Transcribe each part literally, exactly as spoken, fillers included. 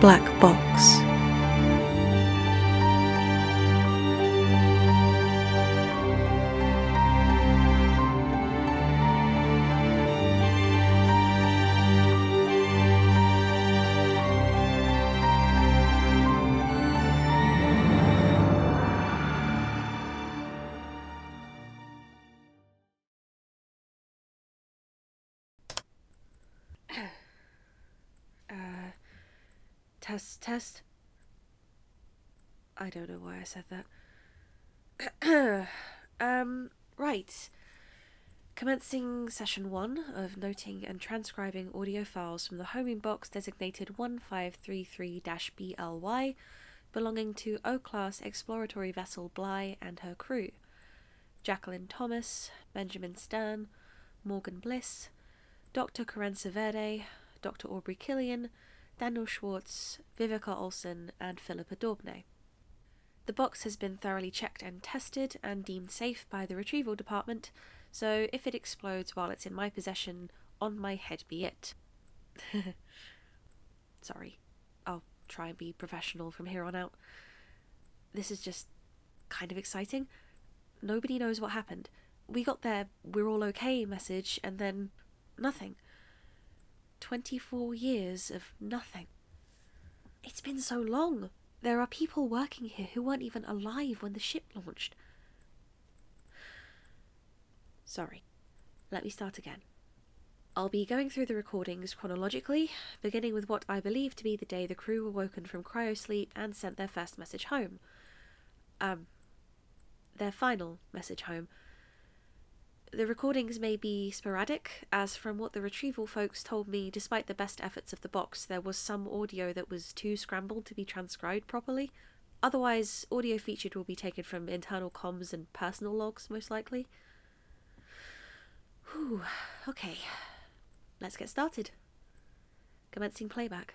black box. Test, test. I don't know why I said that. um, right. Commencing session one of noting and transcribing audio files from the homing box designated one five three three B L Y, belonging to O-Class exploratory vessel Bly and her crew. Jacqueline Thomas, Benjamin Stern, Morgan Bliss, Doctor Carenza Verde, Doctor Aubrey Killian, Daniel Schwartz, Vivica Olsen, and Philippa Daubney. The box has been thoroughly checked and tested and deemed safe by the retrieval department, so if it explodes while it's in my possession, on my head be it. Sorry, I'll try and be professional from here on out. This is just kind of exciting. Nobody knows what happened. We got their "we're all okay" message, and then nothing. twenty-four years of nothing. It's been so long. There are people working here who weren't even alive when the ship launched. Sorry. Let me start again. I'll be going through the recordings chronologically, beginning with what I believe to be the day the crew were woken from cryosleep and sent their first message home. Um, their final message home. The recordings may be sporadic, as from what the retrieval folks told me, despite the best efforts of the box, there was some audio that was too scrambled to be transcribed properly. Otherwise, audio featured will be taken from internal comms and personal logs, most likely. Whew, okay. Let's get started. Commencing playback.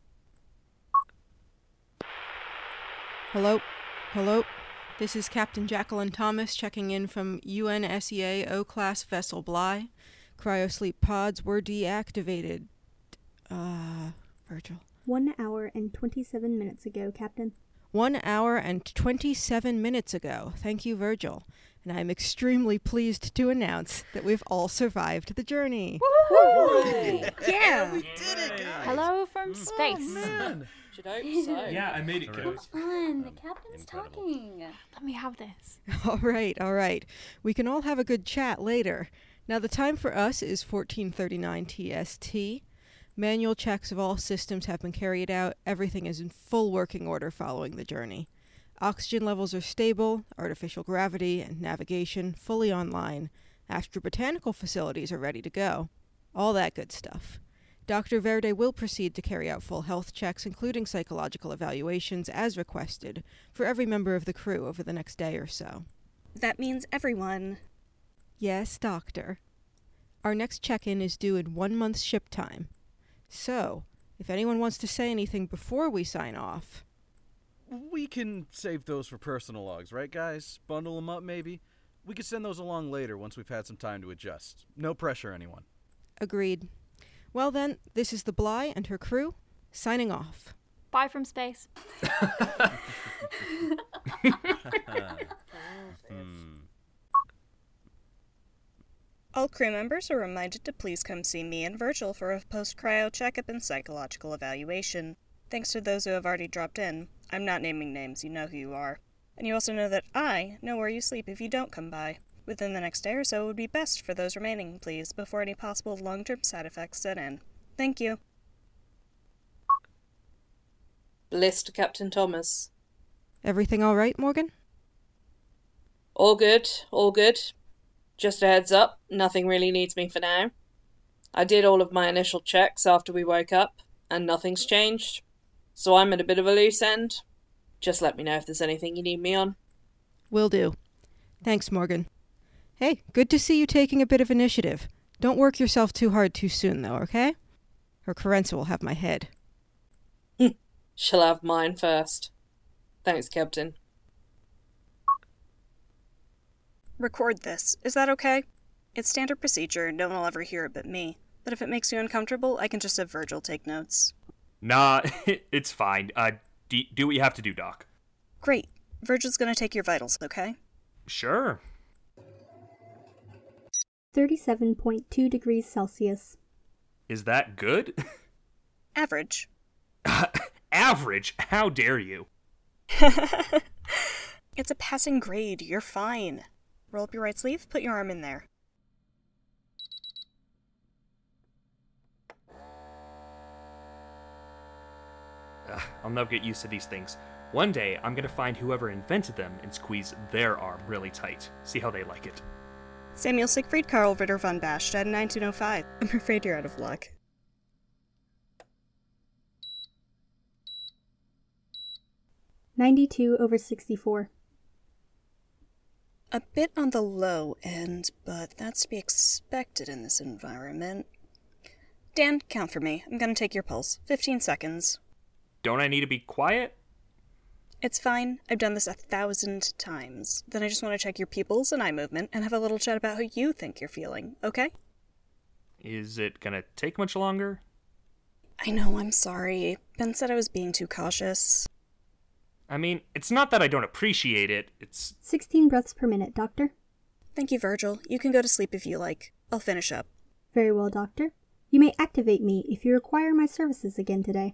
Hello? Hello? This is Captain Jacqueline Thomas checking in from U N S E A O-Class vessel Bly. Cryosleep pods were deactivated. Uh, Virgil. One hour and twenty-seven minutes ago, Captain. One hour and twenty-seven minutes ago. Thank you, Virgil. And I'm extremely pleased to announce that we've all survived the journey. Woo-hoo! Yeah! We did it, guys! Hello from Mm. space. Oh, man. Should hope so. Yeah, I made it, kiddos. Come on, the captain's Incredible. talking. Let me have this. All right, all right. We can all have a good chat later. Now, the time for us is fourteen thirty-nine T S T. Manual checks of all systems have been carried out. Everything is in full working order following the journey. Oxygen levels are stable, artificial gravity and navigation fully online. Astrobotanical facilities are ready to go. All that good stuff. Doctor Verde will proceed to carry out full health checks, including psychological evaluations, as requested, for every member of the crew over the next day or so. That means everyone. Yes, Doctor. Our next check-in is due in one month's ship time. So, if anyone wants to say anything before we sign off... We can save those for personal logs, right, guys? Bundle them up, maybe? We could send those along later once we've had some time to adjust. No pressure, anyone. Agreed. Well then, this is the Bly and her crew, signing off. Bye from space. All crew members are reminded to please come see me and Virgil for a post-cryo checkup and psychological evaluation. Thanks to those who have already dropped in. I'm not naming names, you know who you are. And you also know that I know where you sleep if you don't come by. Within the next day or so would be best for those remaining, please, before any possible long-term side effects set in. Thank you. Bliss to Captain Thomas. Everything all right, Morgan? All good, all good. Just a heads up, nothing really needs me for now. I did all of my initial checks after we woke up, and nothing's changed. So I'm at a bit of a loose end. Just let me know if there's anything you need me on. Will do. Thanks, Morgan. Hey, good to see you taking a bit of initiative. Don't work yourself too hard too soon, though, okay? Or Carenza will have my head. She'll have mine first. Thanks, Captain. Record this. Is that okay? It's standard procedure, no one will ever hear it but me. But if it makes you uncomfortable, I can just have Virgil take notes. Nah, it's fine. Uh, do, do what you have to do, Doc. Great. Virgil's gonna take your vitals, okay? Sure. thirty-seven point two degrees Celsius. Is that good? Average. Average? How dare you? It's a passing grade. You're fine. Roll up your right sleeve, put your arm in there. Ugh, I'll never get used to these things. One day, I'm gonna find whoever invented them and squeeze their arm really tight. See how they like it. Samuel Siegfried Karl Ritter von Basch died in nineteen oh five. I'm afraid you're out of luck. ninety-two over sixty-four. A bit on the low end, but that's to be expected in this environment. Dan, count for me. I'm gonna take your pulse. fifteen seconds. Don't I need to be quiet? It's fine. I've done this a thousand times. Then I just want to check your pupils and eye movement and have a little chat about how you think you're feeling, okay? Is it gonna take much longer? I know, I'm sorry. Ben said I was being too cautious. I mean, it's not that I don't appreciate it, it's... sixteen breaths per minute, Doctor. Thank you, Virgil. You can go to sleep if you like. I'll finish up. Very well, Doctor. You may activate me if you require my services again today.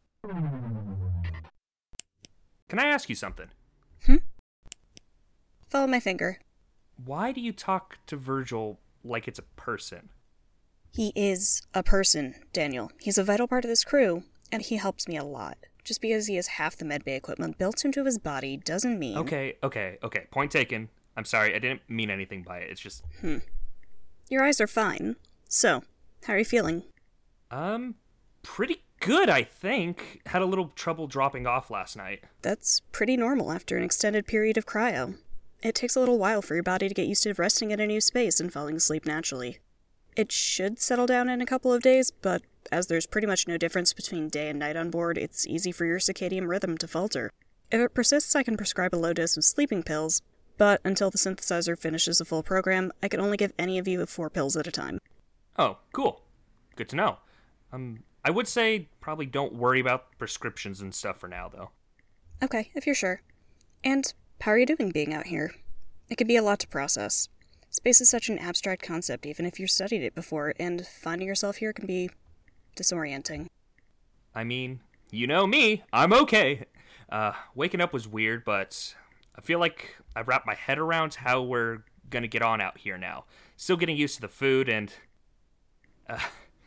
Can I ask you something? Hmm? Follow my finger. Why do you talk to Virgil like it's a person? He is a person, Daniel. He's a vital part of this crew, and he helps me a lot. Just because he has half the medbay equipment built into his body doesn't mean... Okay, okay, okay. Point taken. I'm sorry, I didn't mean anything by it. It's just... Hmm. Your eyes are fine. So, how are you feeling? Um, pretty good, I think. Had a little trouble dropping off last night. That's pretty normal after an extended period of cryo. It takes a little while for your body to get used to resting in a new space and falling asleep naturally. It should settle down in a couple of days, but as there's pretty much no difference between day and night on board, it's easy for your circadian rhythm to falter. If it persists, I can prescribe a low dose of sleeping pills, but until the synthesizer finishes a full program, I can only give any of you four pills at a time. Oh, cool. Good to know. Um, I would say probably don't worry about prescriptions and stuff for now, though. Okay, if you're sure. And how are you doing being out here? It can be a lot to process. Space is such an abstract concept, even if you've studied it before, and finding yourself here can be disorienting. I mean, you know me, I'm okay. Uh, waking up was weird, but I feel like I've wrapped my head around how we're gonna get on out here now. Still getting used to the food, and... Uh,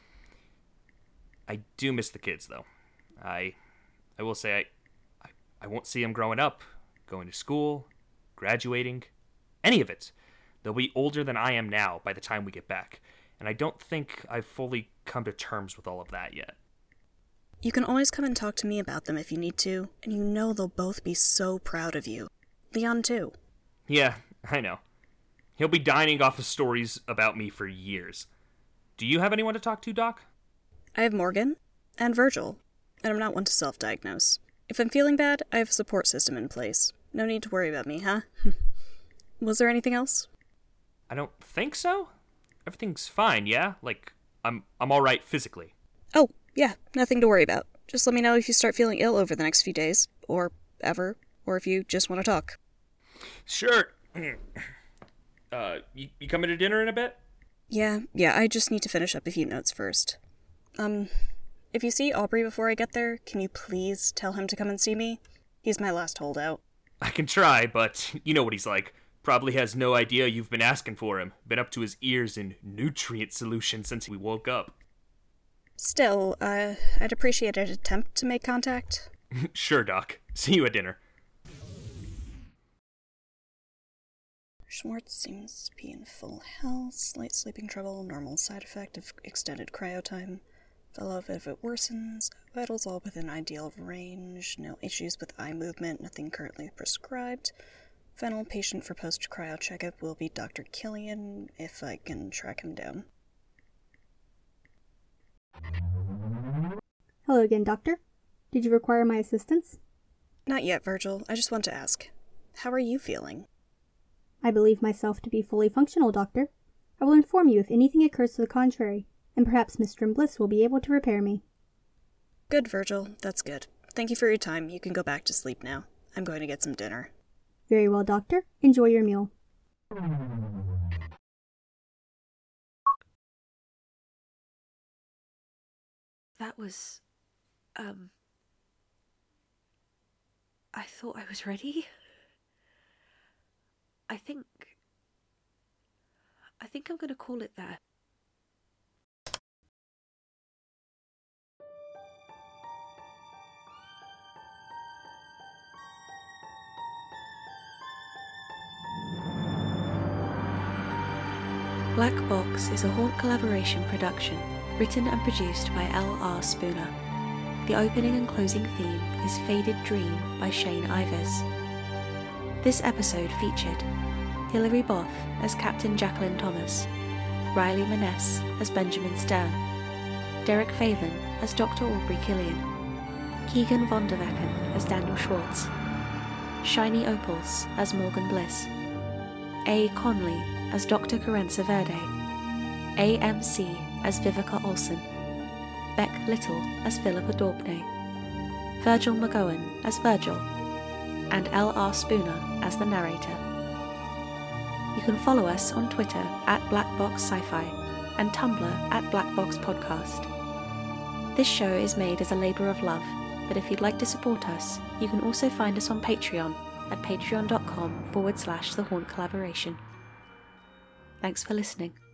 I do miss the kids, though. I I will say I, I, I won't see them growing up, going to school, graduating, any of it. They'll be older than I am now by the time we get back, and I don't think I've fully come to terms with all of that yet. You can always come and talk to me about them if you need to, and you know they'll both be so proud of you. Leon, too. Yeah, I know. He'll be dining off of stories about me for years. Do you have anyone to talk to, Doc? I have Morgan and Virgil, and I'm not one to self-diagnose. If I'm feeling bad, I have a support system in place. No need to worry about me, huh? Was there anything else? I don't think so. Everything's fine, yeah? Like, I'm I'm all right physically. Oh, yeah, nothing to worry about. Just let me know if you start feeling ill over the next few days, or ever, or if you just want to talk. Sure. uh, you, you coming to dinner in a bit? Yeah, yeah, I just need to finish up a few notes first. Um, if you see Aubrey before I get there, can you please tell him to come and see me? He's my last holdout. I can try, but you know what he's like. Probably has no idea you've been asking for him. Been up to his ears in nutrient solution since we woke up. Still, uh, I'd appreciate an attempt to make contact. Sure, Doc. See you at dinner. Schwartz seems to be in full health. Slight sleeping trouble, normal side effect of extended cryo time. Follow up if it worsens. Vitals all within ideal range. No issues with eye movement. Nothing currently prescribed. Final patient for post-cryo checkup will be Doctor Killian, if I can track him down. Hello again, Doctor. Did you require my assistance? Not yet, Virgil. I just want to ask. How are you feeling? I believe myself to be fully functional, Doctor. I will inform you if anything occurs to the contrary, and perhaps Miss Trimbliss will be able to repair me. Good, Virgil. That's good. Thank you for your time. You can go back to sleep now. I'm going to get some dinner. Very well, Doctor. Enjoy your meal. That was... Um... I thought I was ready. I think... I think I'm gonna call it there. Black Box is a Haunt Collaboration production, written and produced by L R Spooner. The opening and closing theme is Faded Dream by Shane Ivers. This episode featured Hilary Both as Captain Jacqueline Thomas, Riley Maness as Benjamin Stern, Derek Phelan as Doctor Aubrey Killian, Keegan Vonderwecken as Daniel Schwartz, Shiny Opals as Morgan Bliss, A. Conley as Doctor Carenza Verde, A M C as Vivica Olsen, Beck Little as Philippa Daubney, Virgil McGowan as Virgil, and L R Spooner as the narrator. You can follow us on Twitter at Blackbox Sci-Fi and Tumblr at Blackbox Podcast. This show is made as a labour of love, but if you'd like to support us, you can also find us on Patreon at patreon.com forward slash the Haunt Collaboration. Thanks for listening.